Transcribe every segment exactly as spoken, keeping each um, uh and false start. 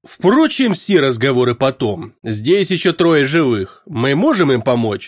Впрочем, все разговоры потом. Здесь еще трое живых. Мы можем им помочь?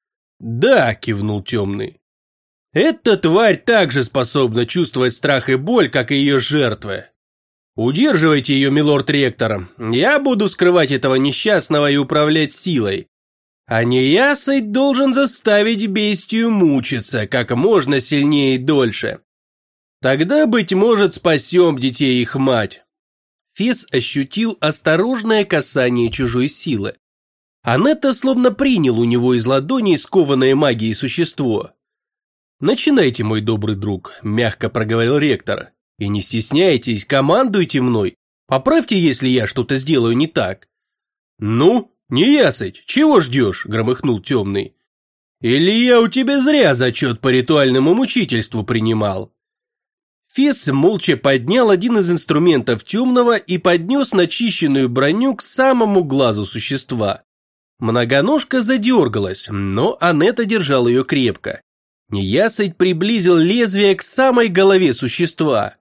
Да, кивнул Темный. Эта тварь также способна чувствовать страх и боль, как и ее жертвы. Удерживайте ее, милорд-ректор. Я буду скрывать этого несчастного и управлять силой. А неясыть должен заставить бестию мучиться как можно сильнее и дольше. Тогда, быть может, спасем детей и их мать. Фес ощутил осторожное касание чужой силы. Анетта словно принял у него из ладоней скованное магией существо. «Начинайте, мой добрый друг», – мягко проговорил ректор. «И не стесняйтесь, командуйте мной. Поправьте, если я что-то сделаю не так». «Ну, неясыть, чего ждешь?» – громыхнул Темный. «Или я у тебя зря зачет по ритуальному мучительству принимал?» Фес молча поднял один из инструментов Темного и поднес начищенную броню к самому глазу существа. Многоножка задергалась, но Анетта держал ее крепко. Неясыть приблизил лезвие к самой голове существа.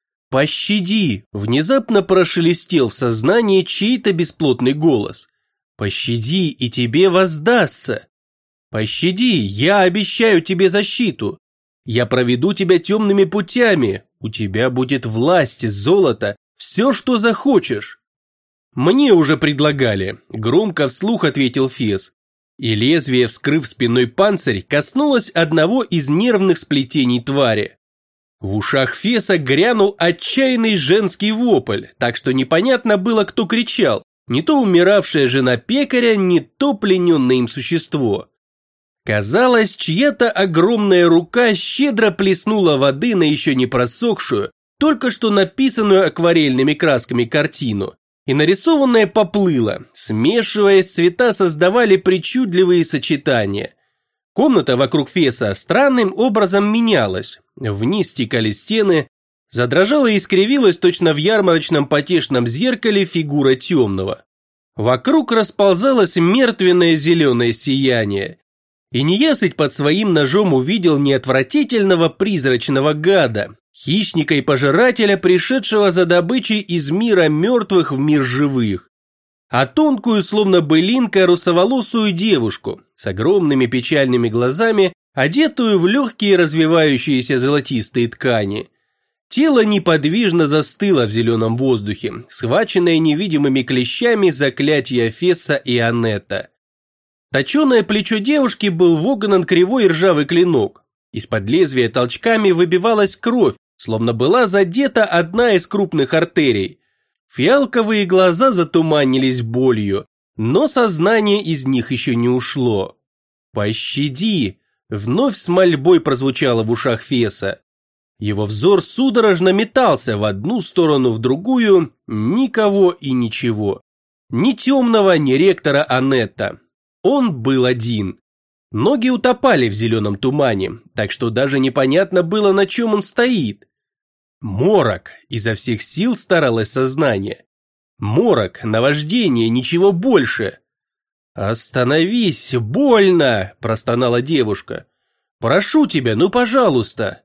«Пощади!» – внезапно прошелестел в сознании чей-то бесплотный голос. «Пощади, и тебе воздастся! Пощади, я обещаю тебе защиту! Я проведу тебя темными путями, у тебя будет власть, золото, все, что захочешь!» «Мне уже предлагали», – громко вслух ответил Фес. И лезвие, вскрыв спинной панцирь, коснулось одного из нервных сплетений твари. В ушах Феса грянул отчаянный женский вопль, так что непонятно было, кто кричал, не то умиравшая жена пекаря, не то плененное им существо. Казалось, чья-то огромная рука щедро плеснула воды на еще не просохшую, только что написанную акварельными красками картину, и нарисованное поплыло, смешиваясь, цвета создавали причудливые сочетания. Комната вокруг Феса странным образом менялась, вниз стекали стены, задрожала и искривилась точно в ярмарочном потешном зеркале фигура Темного. Вокруг расползалось мертвенное зеленое сияние, и неясыть под своим ножом увидел не отвратительного призрачного гада, хищника и пожирателя, пришедшего за добычей из мира мертвых в мир живых, а тонкую, словно былинка, русоволосую девушку с огромными печальными глазами, одетую в легкие развивающиеся золотистые ткани. Тело неподвижно застыло в зеленом воздухе, схваченное невидимыми клещами заклятия Феса и Анетта. Точеное плечо девушки был вогнан кривой ржавый клинок. Из-под лезвия толчками выбивалась кровь, словно была задета одна из крупных артерий. Фиалковые глаза затуманились болью, но сознание из них еще не ушло. «Пощади!» — вновь с мольбой прозвучало в ушах Феса. Его взор судорожно метался в одну сторону, в другую, никого и ничего. Ни Темного, ни ректора Анетта. Он был один. Ноги утопали в зеленом тумане, так что даже непонятно было, на чем он стоит. Морок, изо всех сил старалось сознание. Морок, наваждение, ничего больше. «Остановись, больно!» – простонала девушка. «Прошу тебя, ну пожалуйста!»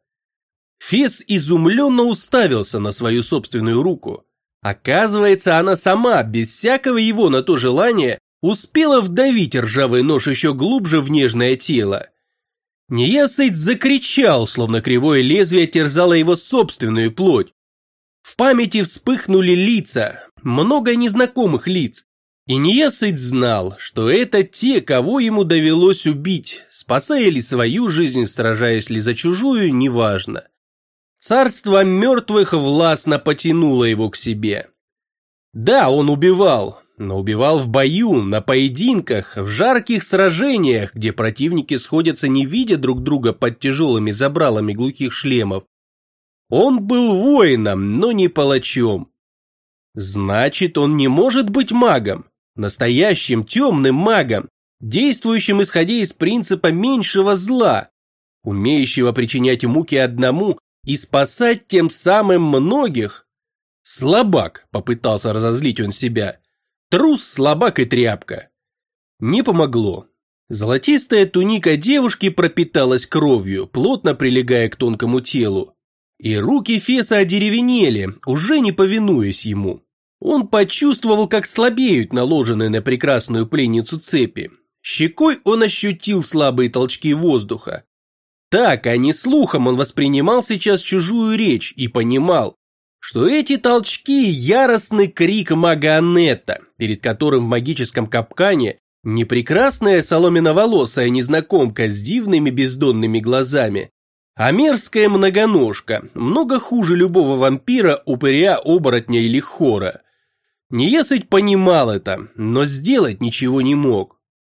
Фес изумленно уставился на свою собственную руку. Оказывается, она сама, без всякого его на то желания, успела вдавить ржавый нож еще глубже в нежное тело. Неясыть закричал, словно кривое лезвие терзало его собственную плоть. В памяти вспыхнули лица, много незнакомых лиц, и Неясыть знал, что это те, кого ему довелось убить, спасая ли свою жизнь, сражаясь ли за чужую, неважно. Царство мертвых властно потянуло его к себе. Да, он убивал, но убивал в бою, на поединках, в жарких сражениях, где противники сходятся не видя друг друга под тяжелыми забралами глухих шлемов. Он был воином, но не палачом. Значит, он не может быть магом, настоящим темным магом, действующим исходя из принципа меньшего зла, умеющего причинять муки одному и спасать тем самым многих. Слабак, попытался разозлить он себя. Трус, слабак и тряпка. Не помогло. Золотистая туника девушки пропиталась кровью, плотно прилегая к тонкому телу. И руки Феса одеревенели, уже не повинуясь ему. Он почувствовал, как слабеют наложенные на прекрасную пленницу цепи. Щекой он ощутил слабые толчки воздуха. Так, а не слухом, он воспринимал сейчас чужую речь и понимал, что эти толчки – яростный крик мага Анетта, перед которым в магическом капкане не прекрасная соломенно-волосая незнакомка с дивными бездонными глазами, а мерзкая многоножка, много хуже любого вампира, упыря, оборотня или хора. Неясыть понимал это, но сделать ничего не мог.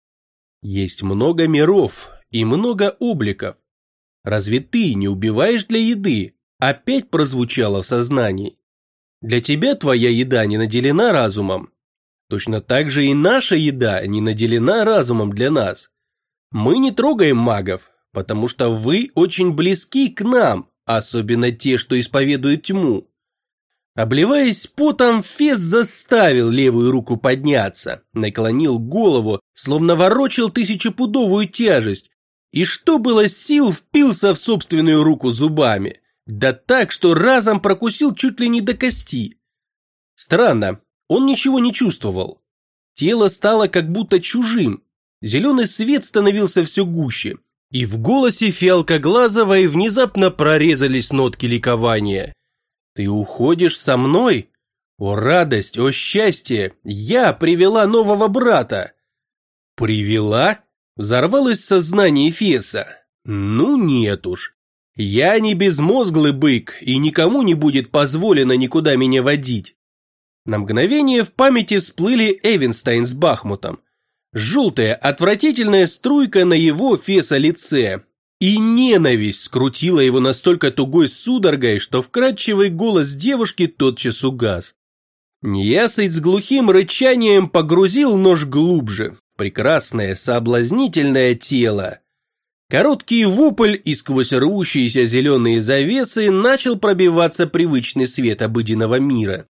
Есть много миров и много обликов. Разве ты не убиваешь для еды? Опять прозвучало в сознании. Для тебя твоя еда не наделена разумом. Точно так же и наша еда не наделена разумом для нас. Мы не трогаем магов, потому что вы очень близки к нам, особенно те, что исповедуют тьму. Обливаясь потом, Фес заставил левую руку подняться, наклонил голову, словно ворочал тысячепудовую тяжесть, и что было сил, впился в собственную руку зубами. Да так, что разом прокусил чуть ли не до кости. Странно, он ничего не чувствовал. Тело стало как будто чужим. Зеленый свет становился все гуще. И в голосе Фиалкоглазовой внезапно прорезались нотки ликования. «Ты уходишь со мной? О радость, о счастье! Я привела нового брата!» «Привела?» – взорвалось сознание Феса. «Ну нет уж. Я не безмозглый бык, и никому не будет позволено никуда меня водить». На мгновение в памяти всплыли Эвенстайн с Бахмутом. Желтая, отвратительная струйка на его Феса лице. И ненависть скрутила его настолько тугой судорогой, что вкрадчивый голос девушки тотчас угас. Неясыть с глухим рычанием погрузил нож глубже. Прекрасное, соблазнительное тело. Короткий вопль, и сквозь рвущиеся зеленые завесы начал пробиваться привычный свет обыденного мира.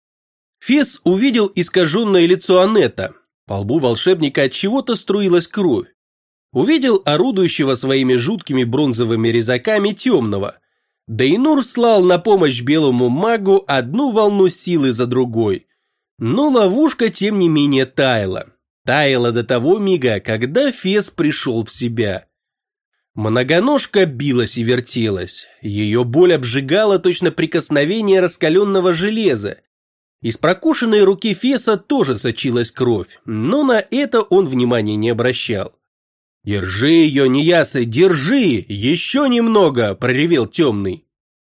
Фес увидел искаженное лицо Анетта. По лбу волшебника от чего-то струилась кровь. Увидел орудующего своими жуткими бронзовыми резаками темного. Дейнур слал на помощь белому магу одну волну силы за другой. Но ловушка тем не менее таяла. Таяла до того мига, когда Фес пришел в себя. Многоножка билась и вертелась. Ее боль обжигала точно прикосновение раскаленного железа. Из прокушенной руки Феса тоже сочилась кровь, но на это он внимания не обращал. «Держи ее, неясый, держи! Еще немного!» – проревел темный.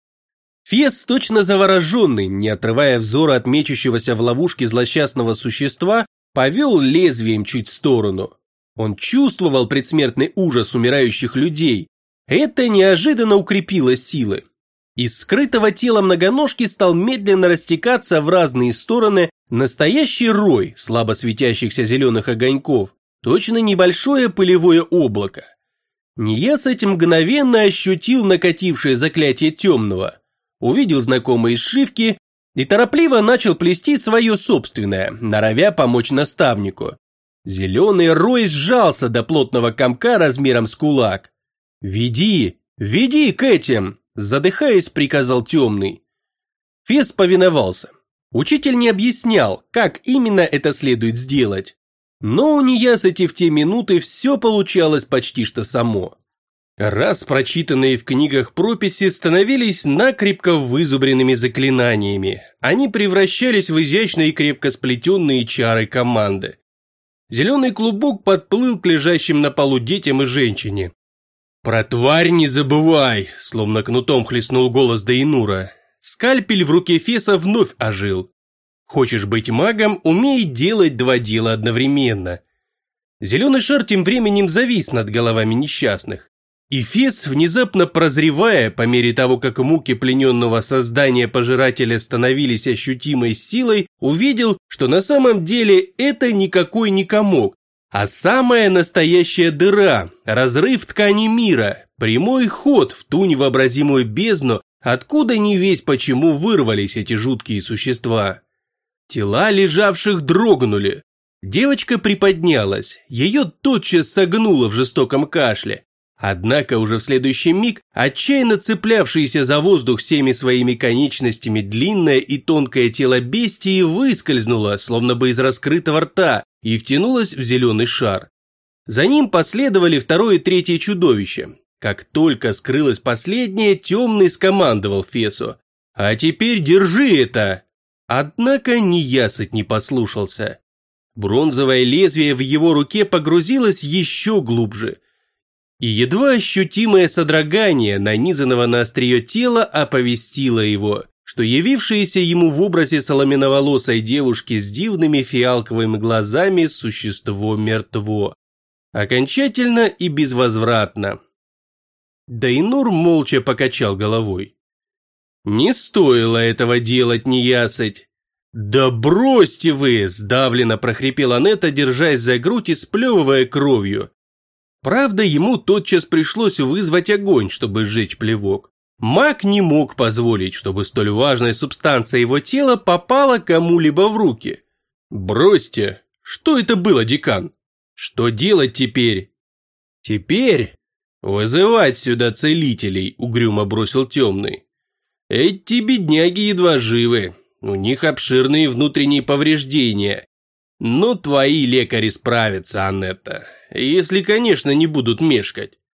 Фес, точно завороженный, не отрывая взора от мечущегося в ловушке злосчастного существа, повел лезвием чуть в сторону. Он чувствовал предсмертный ужас умирающих людей. Это неожиданно укрепило силы. Из скрытого тела многоножки стал медленно растекаться в разные стороны настоящий рой слабо светящихся зеленых огоньков, точно небольшое пылевое облако. Неясыть мгновенно ощутил накатившее заклятие темного, увидел знакомые сшивки и торопливо начал плести свое собственное, норовя помочь наставнику. Зеленый рой сжался до плотного комка размером с кулак. «Веди, веди к этим!» – задыхаясь, приказал темный. Фес повиновался. Учитель не объяснял, как именно это следует сделать. Но у неясыти в те минуты все получалось почти что само. Раз прочитанные в книгах прописи становились накрепко вызубренными заклинаниями, они превращались в изящные и крепко сплетенные чары команды. Зеленый клубок подплыл к лежащим на полу детям и женщине. «Про тварь не забывай!» – словно кнутом хлестнул голос Дейнура. Скальпель в руке Феса вновь ожил. «Хочешь быть магом, умей делать два дела одновременно». Зеленый шар тем временем завис над головами несчастных. И Фес, внезапно прозревая, по мере того, как муки плененного создания пожирателя становились ощутимой силой, увидел, что на самом деле это никакой не комок, а самая настоящая дыра, разрыв ткани мира, прямой ход в ту невообразимую бездну, откуда не весь почему вырвались эти жуткие существа. Тела лежавших дрогнули. Девочка приподнялась, ее тотчас согнуло в жестоком кашле. Однако уже в следующий миг отчаянно цеплявшееся за воздух всеми своими конечностями длинное и тонкое тело бестии выскользнуло, словно бы из раскрытого рта, и втянулось в зеленый шар. За ним последовали второе и третье чудовище. Как только скрылось последнее, Темный скомандовал Фесу: «А теперь держи это!» Однако неясыть не послушался. Бронзовое лезвие в его руке погрузилось еще глубже, и едва ощутимое содрогание нанизанного на острие тела оповестило его, что явившееся ему в образе соломенноволосой девушки с дивными фиалковыми глазами существо мертво. Окончательно и безвозвратно. Дейнур молча покачал головой. «Не стоило этого делать, неясыть!» «Да бросьте вы!» – сдавленно прохрипела Анетта, держась за грудь и сплевывая кровью. Правда, ему тотчас пришлось вызвать огонь, чтобы сжечь плевок. Маг не мог позволить, чтобы столь важная субстанция его тела попала кому-либо в руки. «Бросьте! Что это было, декан? Что делать теперь?» «Теперь? Вызывать сюда целителей», – угрюмо бросил Темный. «Эти бедняги едва живы, у них обширные внутренние повреждения. Но твои лекари справятся, Анетта, если, конечно, не будут мешкать».